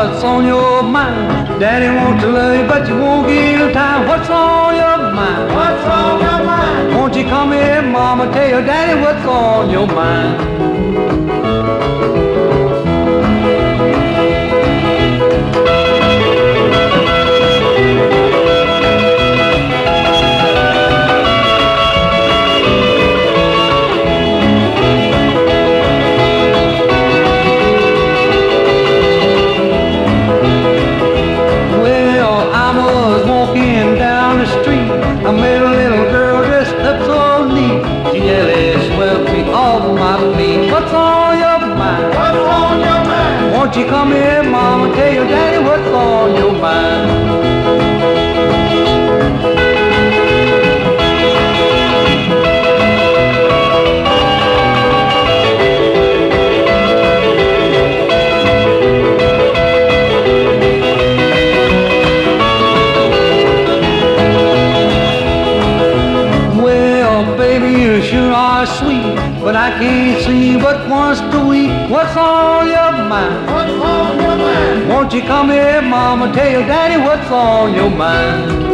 what's on your mind? Daddy wants to love you, but you won't give him time. What's on your mind? What's on your mind? Won't you come here, mama, tell your daddy what's on your mind? I met a little girl dressed up so neat. She nearly swept me off my feet. What's on your mind? What's on your mind? Won't you come here, mama, tell your daddy what's on your mind? Baby, you sure are sweet, but I can't see but once a week. What's on your mind? What's on your mind? Won't you come here, mama, tell your daddy what's on your mind?